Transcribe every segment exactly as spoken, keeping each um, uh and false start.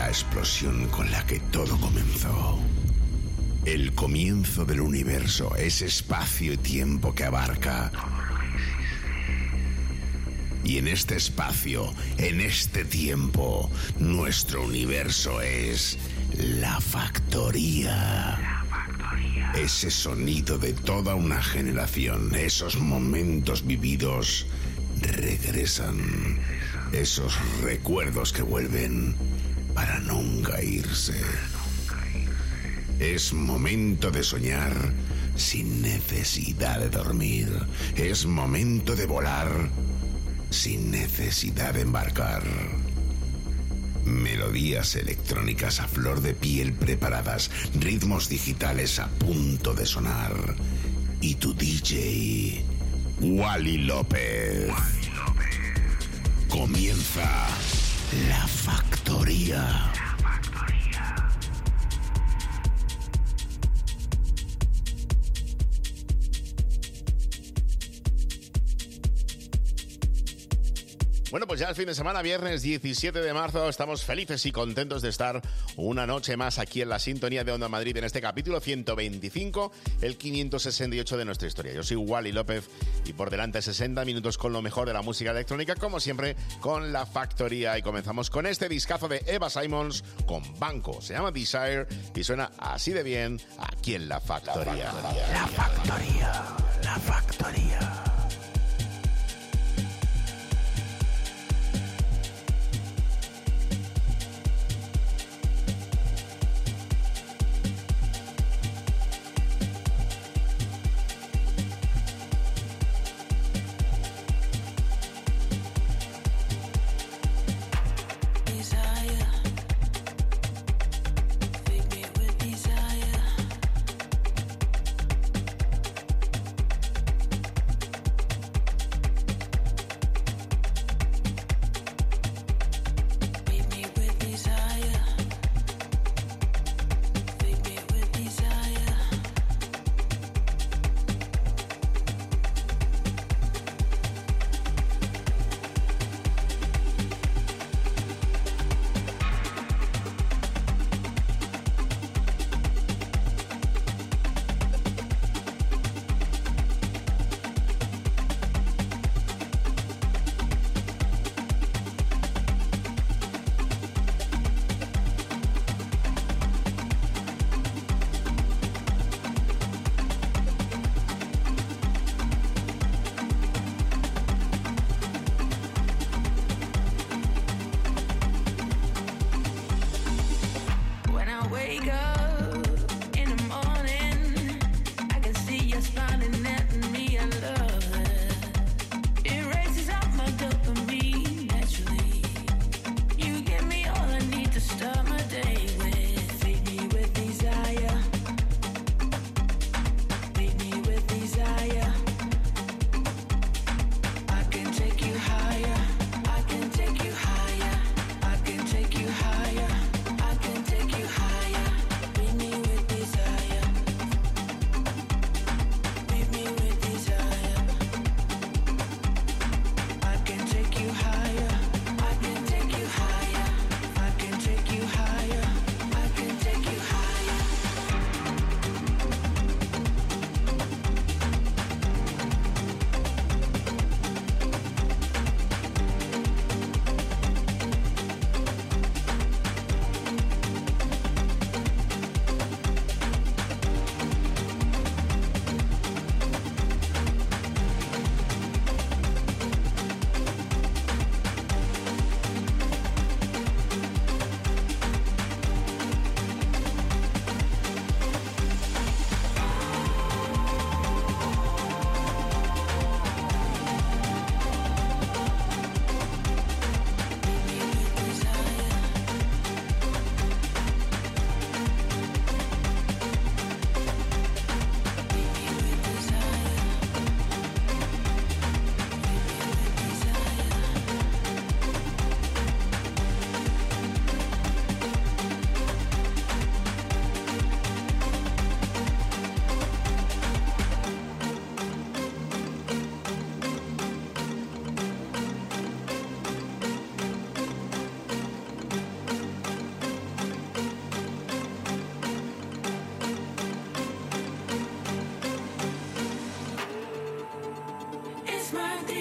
la explosión con la que todo comenzó. El comienzo del universo, ese espacio y tiempo que abarca. Y en este espacio, en este tiempo, nuestro universo es la factoría. La factoría. Ese sonido de toda una generación, esos momentos vividos regresan. Esos recuerdos que vuelven para nunca irse. Es momento de soñar sin necesidad de dormir. Es momento de volar sin necesidad de embarcar. Melodías electrónicas a flor de piel preparadas, ritmos digitales a punto de sonar. Y tu D J, Wally López. Wally López. Comienza La Factoría. Bueno, pues ya el fin de semana, viernes diecisiete de marzo, estamos felices y contentos de estar una noche más aquí en la sintonía de Onda Madrid en este capítulo ciento veinticinco, el quinientos sesenta y ocho de nuestra historia. Yo soy Wally López y por delante sesenta minutos con lo mejor de la música electrónica, como siempre, con La Factoría. Y comenzamos con este discazo de Eva Simons con Banco. Se llama Desire y suena así de bien aquí en La Factoría. La Factoría, La Factoría.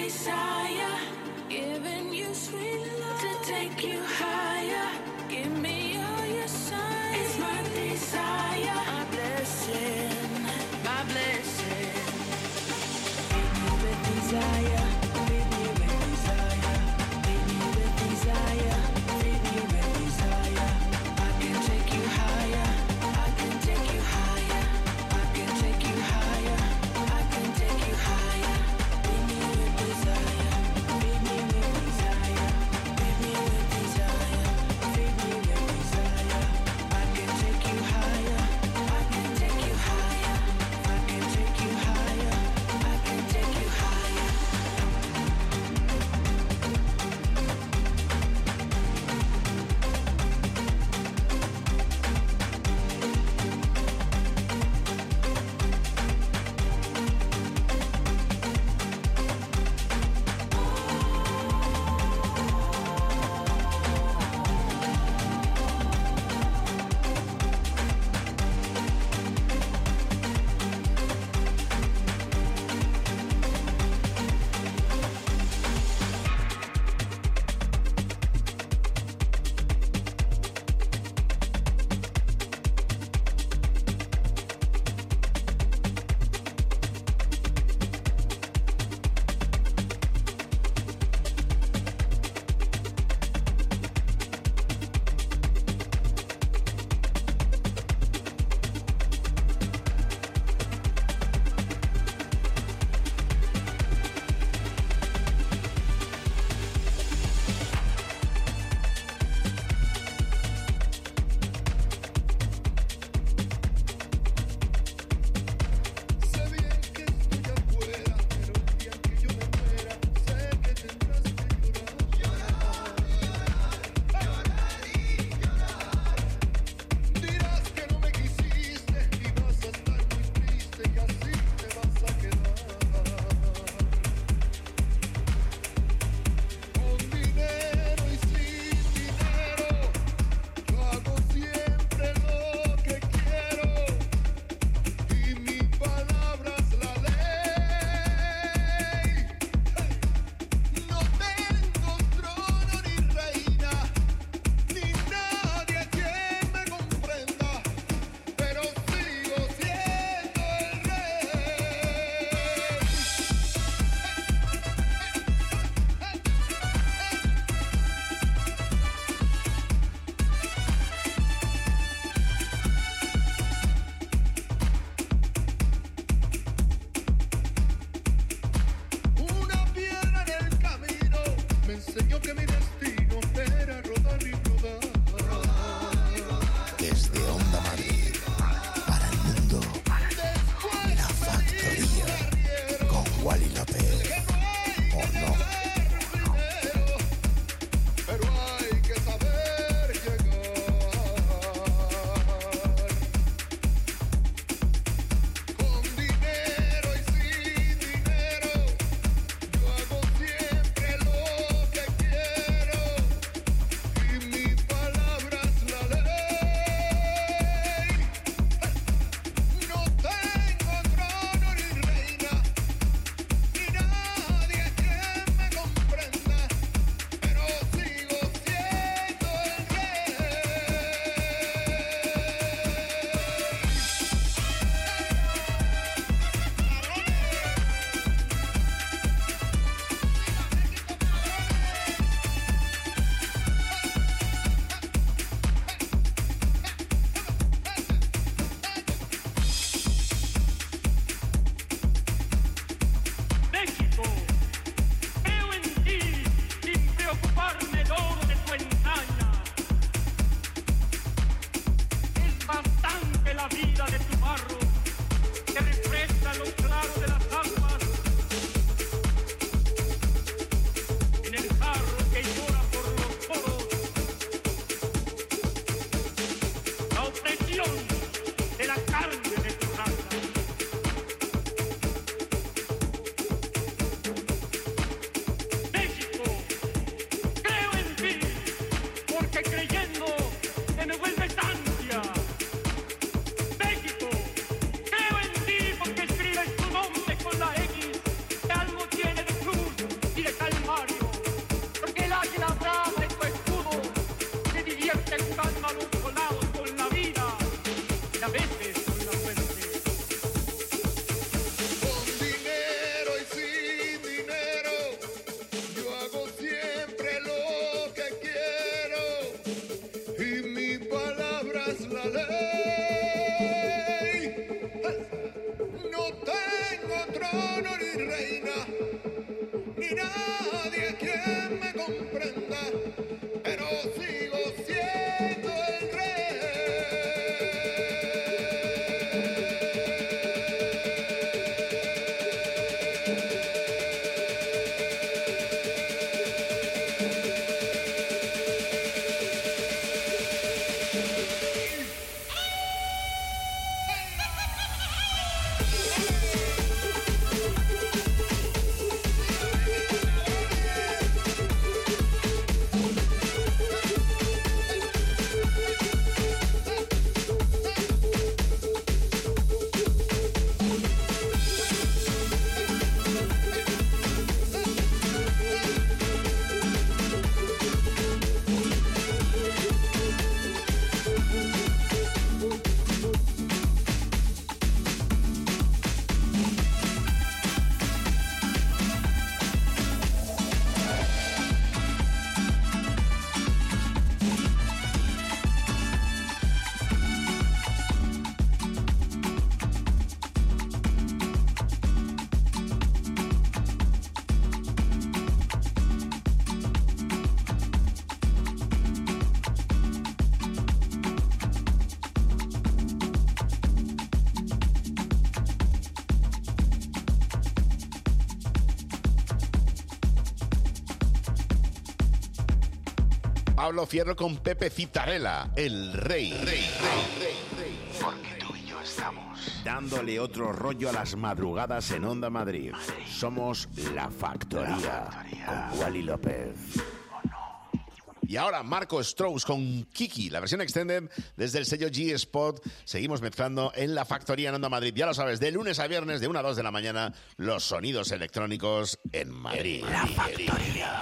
desire, giving you sweet love to take you higher. Give me all your signs. It's my desire, my blessing, my blessing. Feed me with desire, feed me with desire, feed me with desire, feed me with desire. I can take you higher, I can take you higher, I can take you higher, I can take you higher. Feed me with desire, feed me with desire, feed me with desire, feed me with desire. I can take you higher, I can take you higher, I can take you higher, I can take you higher. trono ni reina, ni nadie quien me comprenda, pero sigo siendo el rey. Pablo Fierro con Pepe Citarella, el rey. rey, rey, rey, rey. Porque tú y yo estamos Dándole otro rollo a las madrugadas en Onda Madrid. Somos La Factoría, La Factoría. con Wally López. Y ahora Marco Strauss con Kiki, la versión extended desde el sello G-Spot. Seguimos mezclando en La Factoría en Onda Madrid. Ya lo sabes, de lunes a viernes, de una a dos de la mañana, los sonidos electrónicos en Madrid. La Factoría.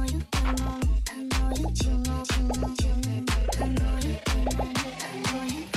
I know you.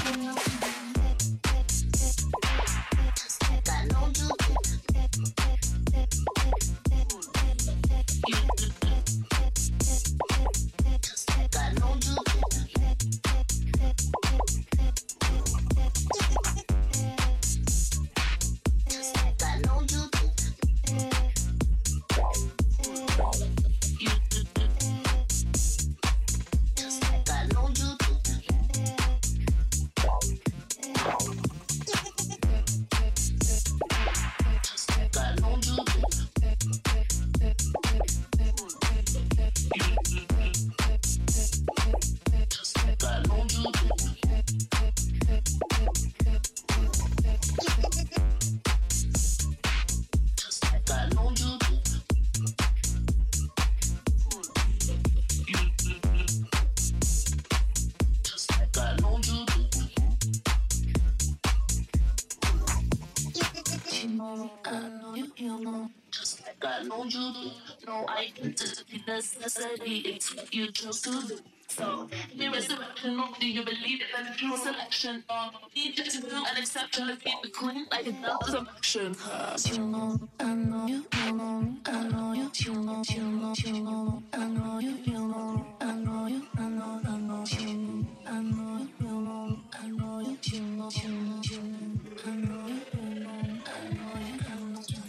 know, I know you, you know. Just like I know you do. No identity necessity, it's what you chose to do. So, the resurrection, do you believe it? That true selection, or be just to an exception, if the queen like a does emotion. Cause you know, I know you, you know, I know you, you know, you know, you know, I know you, you know, I know you, I know, I know you, know, I know you, you know, I know you, you know, you know, you know, I know you, you know, I know you, I know you.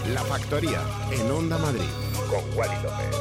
La Factoría, en Onda Madrid, con Wally López.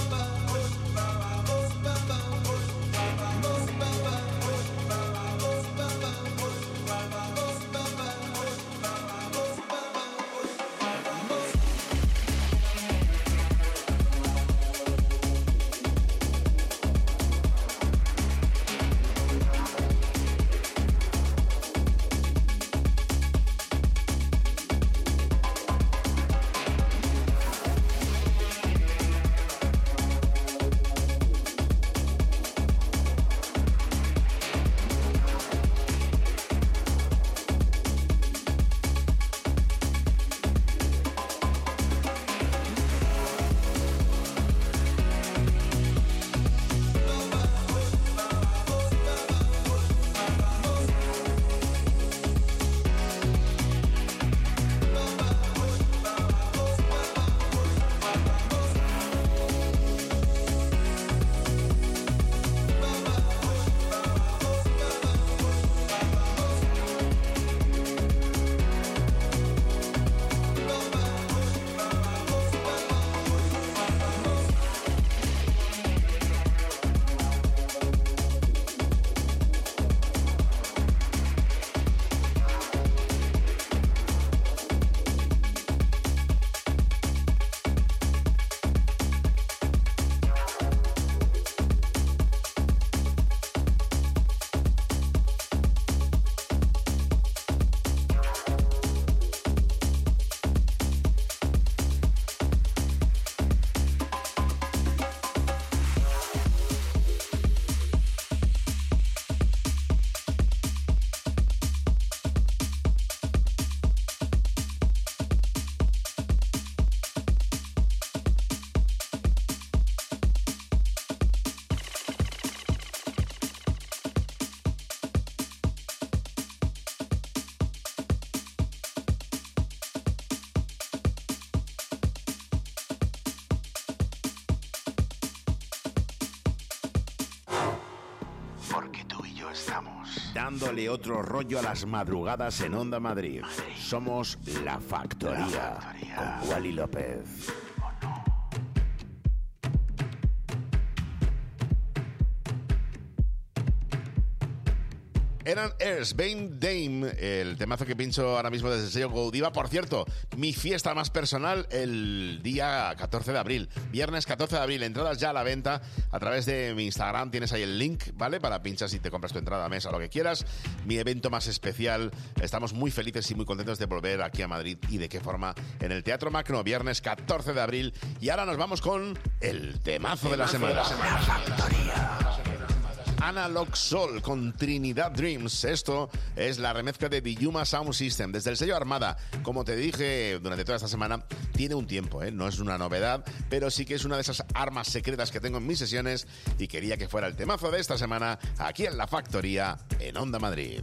Dándole otro rollo a las madrugadas en Onda Madrid. Somos La Factoría, La Factoría. Con Wally López. Eran Airs, Bane Dame, el temazo que pincho ahora mismo desde el sello Godiva. Por cierto, mi fiesta más personal el día catorce de abril, viernes catorce de abril, entradas ya a la venta a través de mi Instagram, tienes ahí el link, ¿vale? Para pinchar si te compras tu entrada a mesa o lo que quieras. Mi evento más especial, estamos muy felices y muy contentos de volver aquí a Madrid y de qué forma en el Teatro Magno, viernes catorce de abril. Y ahora nos vamos con el temazo de la semana. La Factoría. Analog Soul con Trinidad Dreams. Esto es la remezcla de Diyuma Sound System desde el sello Armada. Como te dije durante toda esta semana, tiene un tiempo, ¿eh? No es una novedad, pero sí que es una de esas armas secretas que tengo en mis sesiones y quería que fuera el temazo de esta semana aquí en La Factoría en Onda Madrid.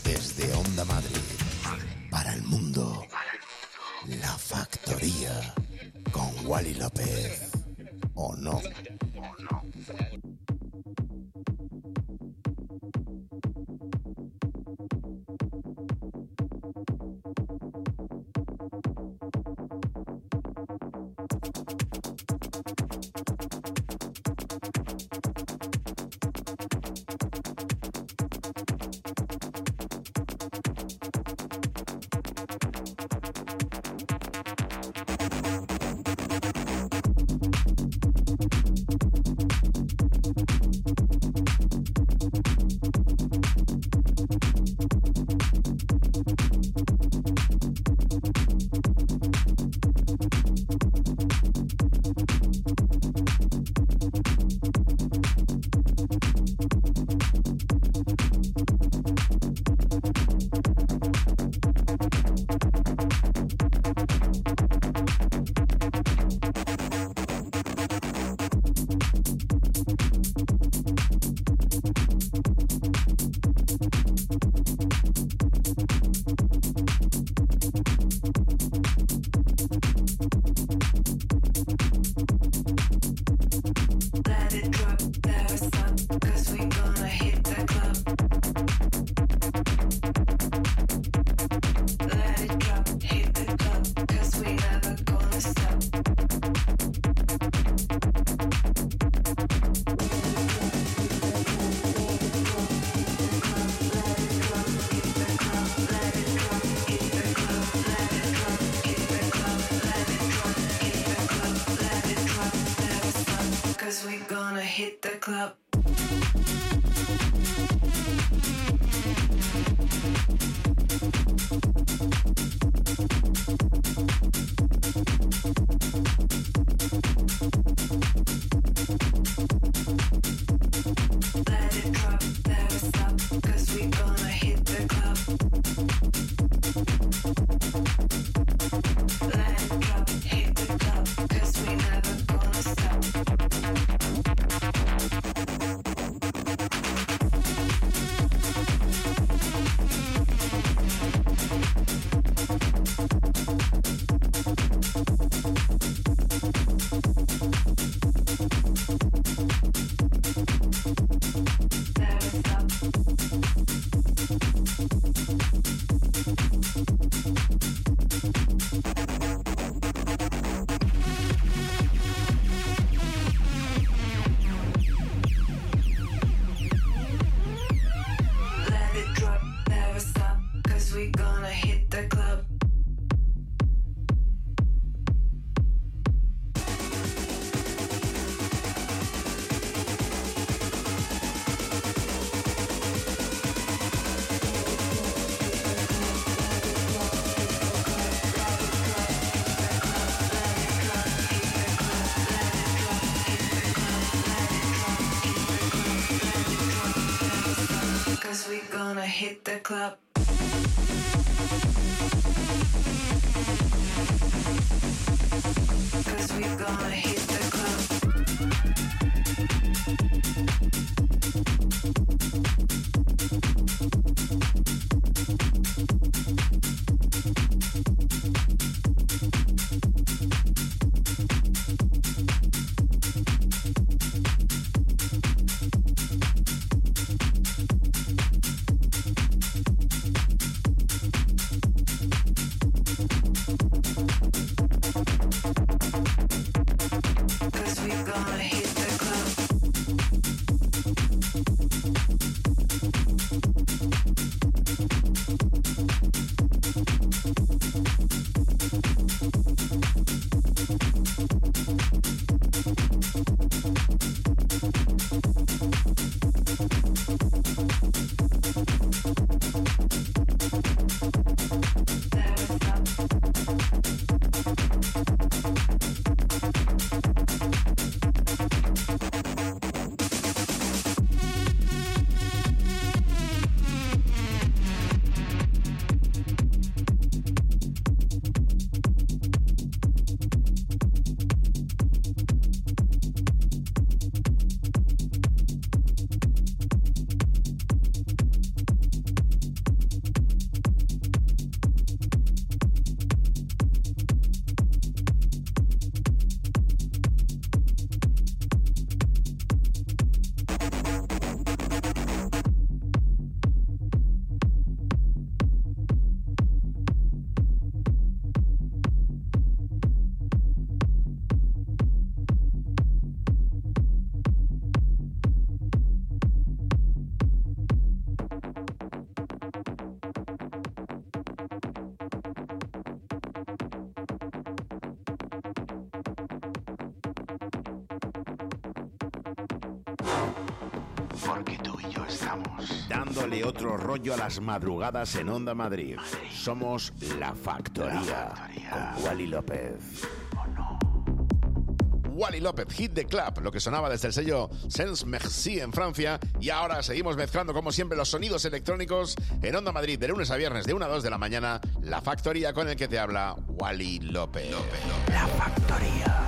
Desde Onda Madrid, para el mundo, La Factoría, con Wally López, ¿o no? Hit the club. Cause we gonna hit the club. Porque tú y yo estamos dándole otro rollo a las madrugadas en Onda Madrid. Somos La Factoría, La Factoría. con Wally López. ¿o no? Wally López, Hit the Club, lo que sonaba desde el sello Sense Merci en Francia. Y ahora seguimos mezclando, como siempre, los sonidos electrónicos en Onda Madrid de lunes a viernes de una a dos de la mañana. La Factoría, con el que te habla Wally López. López, López. La Factoría.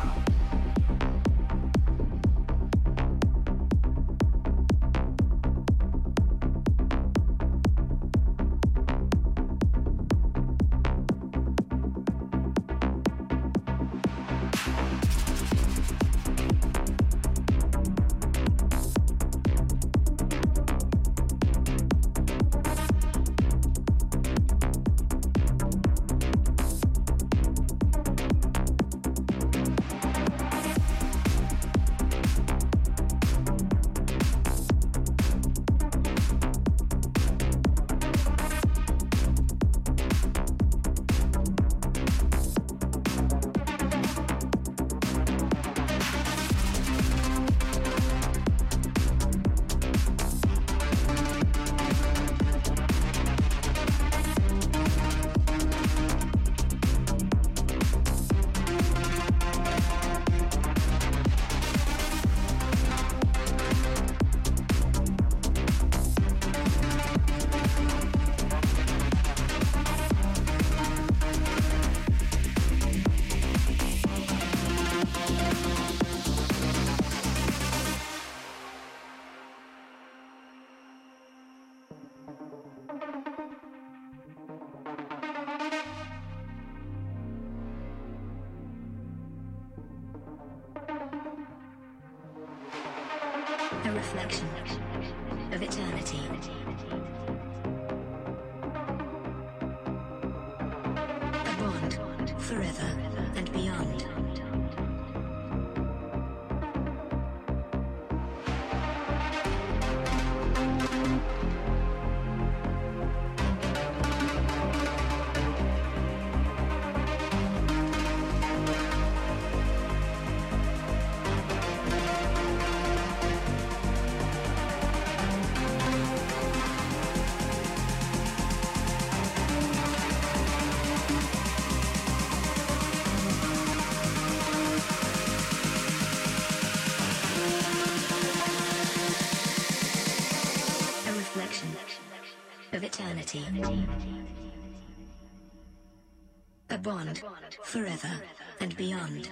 A reflection of eternity. A bond forever and beyond. Of eternity. A bond forever and beyond.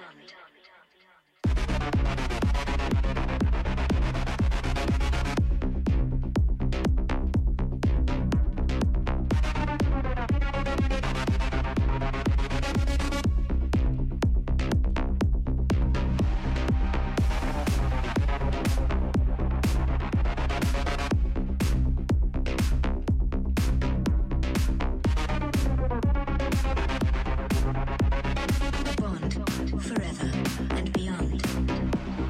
Forever and beyond.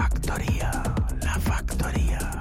factoría, la factoría.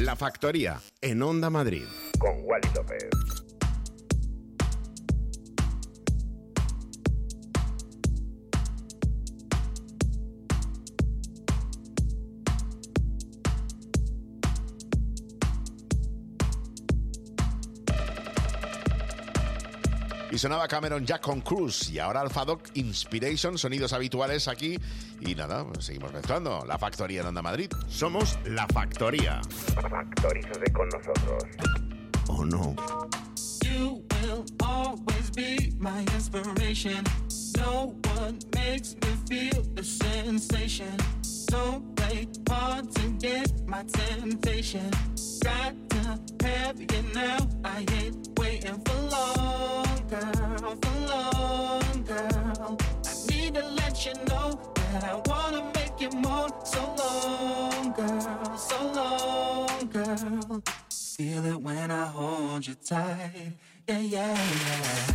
La Factoría, en Onda Madrid. Con Wally López. Y sonaba Cameron Jack con Cruise. Y ahora Alpha Dog Inspiration, sonidos habituales aquí. Y nada, pues seguimos mezclando. La Factoría en Onda Madrid. Somos La Factoría. Factorízate con nosotros. ¿O no? You will always be my inspiration. No one makes me feel the sensation. Don't play hard to get my temptation. Got to have you now. I ain't waiting for long, girl, for long, girl. I need to let you know that I wanna make you more. So long, girl, so long, girl. Feel it when I hold you tight. Yeah, yeah, yeah.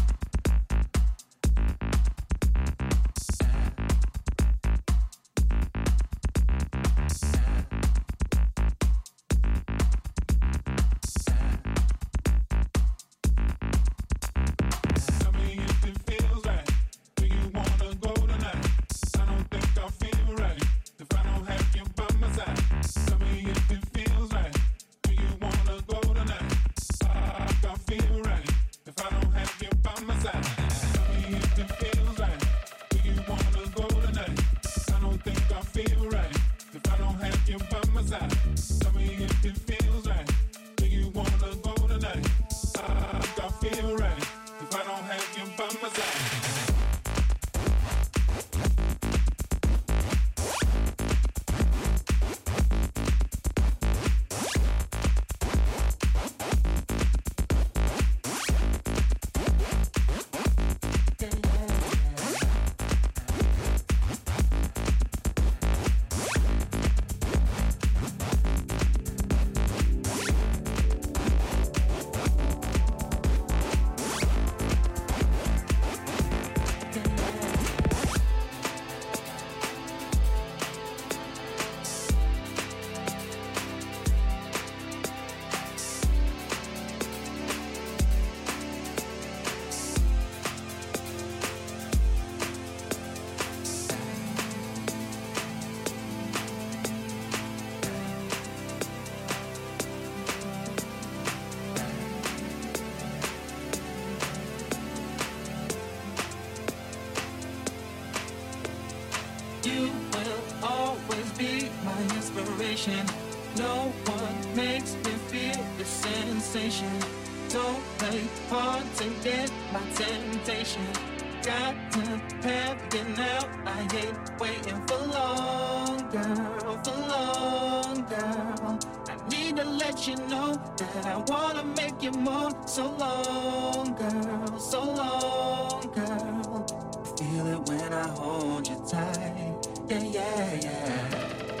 You will always be my inspiration. No one makes me feel the sensation. Don't play hard to get my temptation. Got to have you now. I ain't waiting for long, girl, for long, girl. I need to let you know that I wanna make you more. So long, girl, so long, girl. Feel it when I hold you tight. Yeah, yeah, yeah.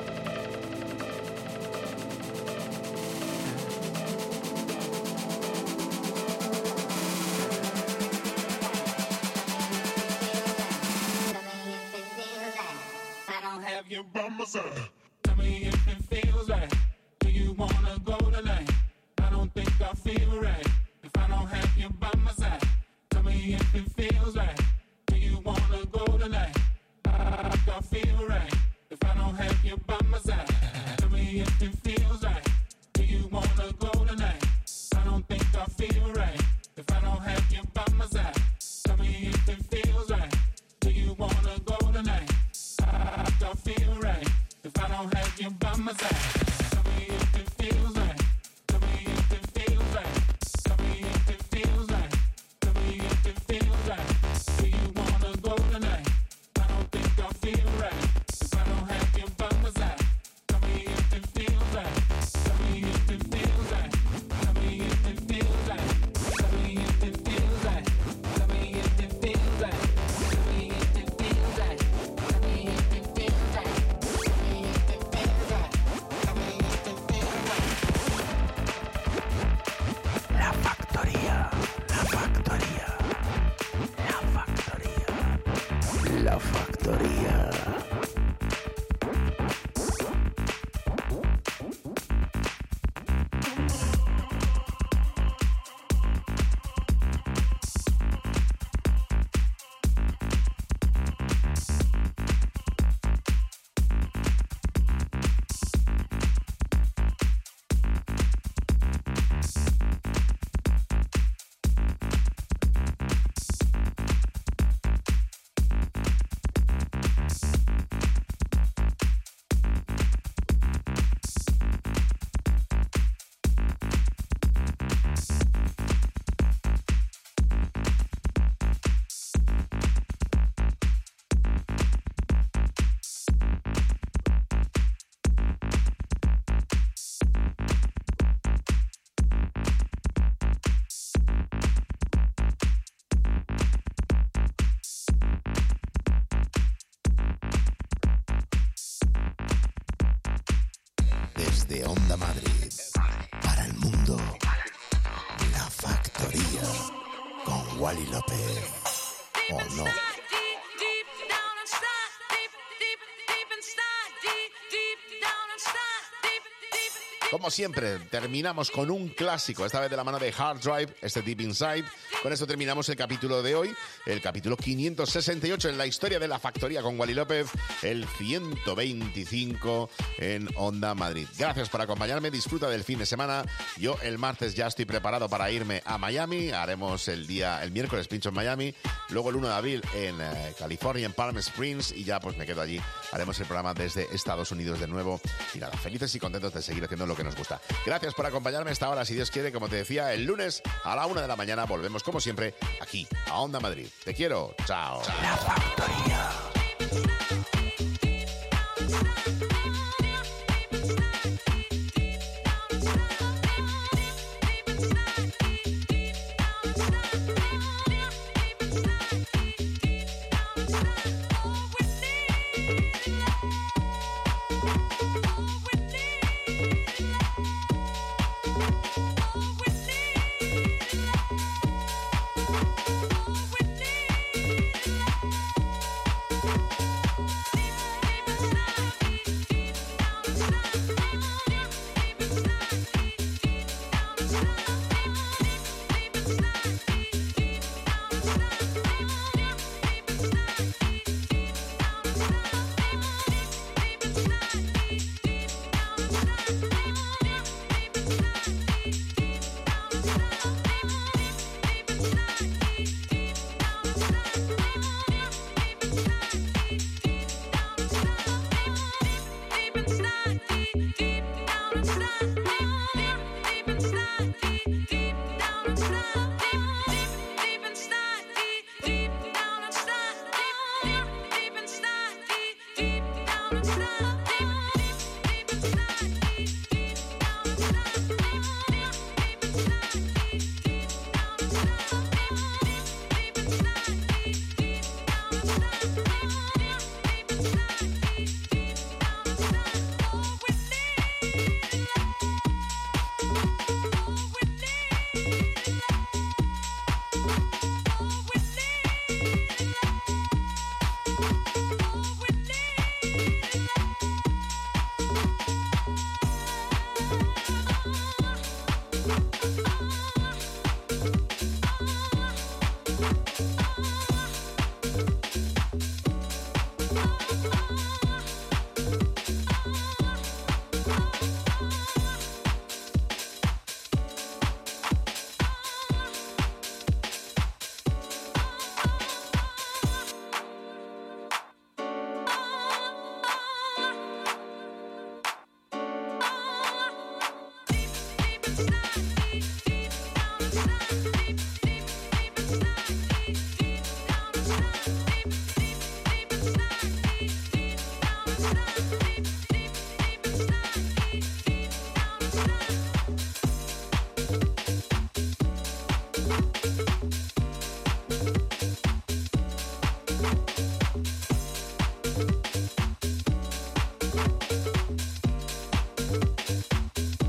You by my side. Tell me if it feels right. Do you wanna go tonight? I don't think I feel right if I don't have you by my side. Tell me if it feels right. Do you wanna go tonight? I think I feel right if I don't have you by my side. Tell me if it feels right. Do you wanna go tonight? I don't think I feel right if I don't have you by my side. Tell me if it feels right. Do you wanna go tonight? I don't feel right if I don't have you by my side. Tell me if it feels right. Tell me if it feels right. Tell me if it feels right. Tell me if it feels right. Do you wanna go tonight? I don't think I feel right if I don't have you by my side. Tell me if it feels right. desde Onda Madrid para el mundo, La Factoría con Wally López. ¿O no? Como siempre, terminamos con un clásico, esta vez de la mano de Hard Drive, este Deep Inside. Con esto terminamos el capítulo de hoy, el capítulo quinientos sesenta y ocho en la historia de La Factoría con Wally López, el ciento veinticinco en Onda Madrid. Gracias por acompañarme, disfruta del fin de semana. Yo el martes ya estoy preparado para irme a Miami, haremos el día, el miércoles pincho en Miami, luego el uno de abril en eh, California, en Palm Springs, y ya pues me quedo allí. Haremos el programa desde Estados Unidos de nuevo. Y nada, felices y contentos de seguir haciendo lo que nos gusta. Gracias por acompañarme hasta ahora, si Dios quiere, como te decía, el lunes a la una de la mañana volvemos como siempre aquí a Onda Madrid. Te quiero, chao. La Factoría.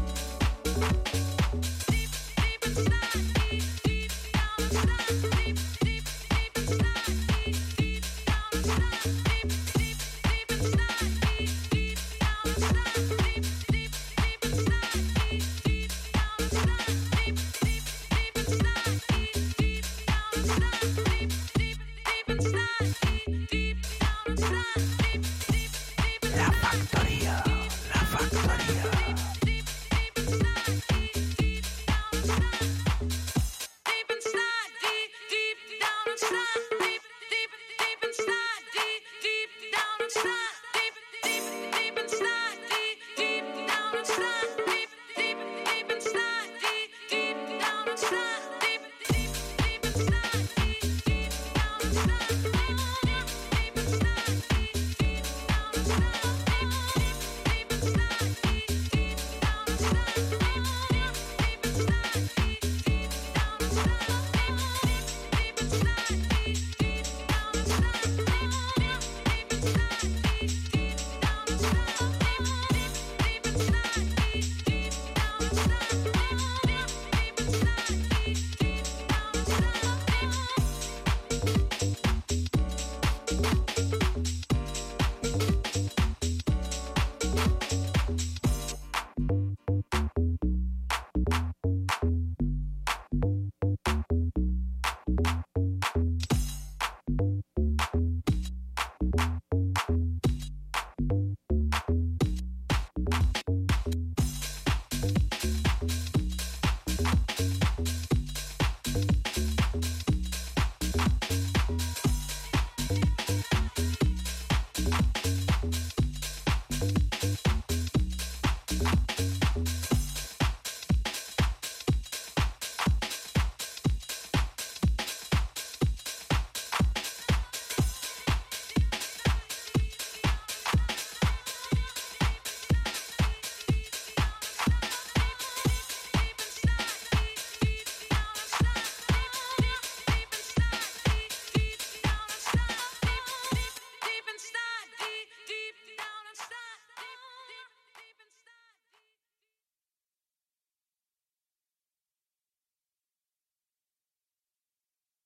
Deep, deep inside, deep, deep down inside, deep, deep